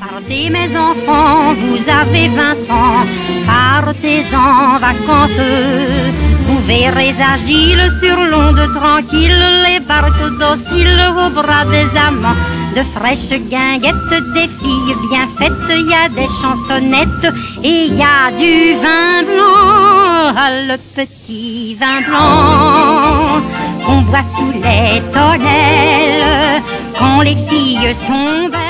Partez mes enfants, vous avez 20 ans, partez en vacances. Vous verrez agiles sur l'onde tranquille, les barques dociles au bras des amants. De fraîches guinguettes, des filles bien faites, il y a des chansonnettes et il y a du vin blanc, le petit vin blanc qu'on boit sous les tonnelles quand les filles sont belles.